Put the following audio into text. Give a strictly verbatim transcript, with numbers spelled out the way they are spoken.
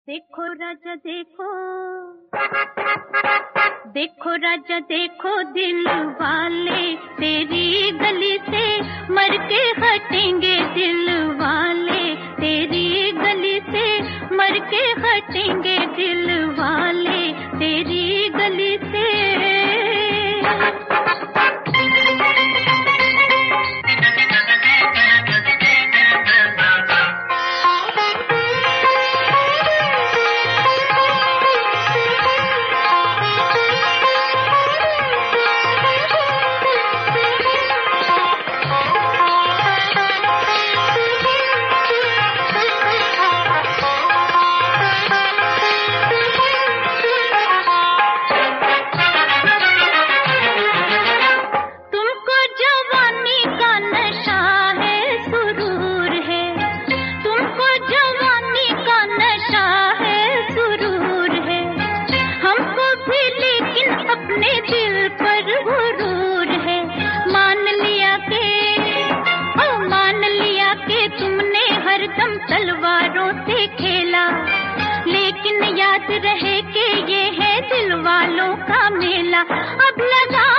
देखो राजा देखो, देखो राजा देखो, दिल वाले तेरी गली से मर के हटेंगे। दिल वाले तेरी गली से मर के हटेंगे। दिल वाले तेरी गली से। तलवारों से खेला, लेकिन याद रहे कि ये है दिल वालों का मेला। अब लगा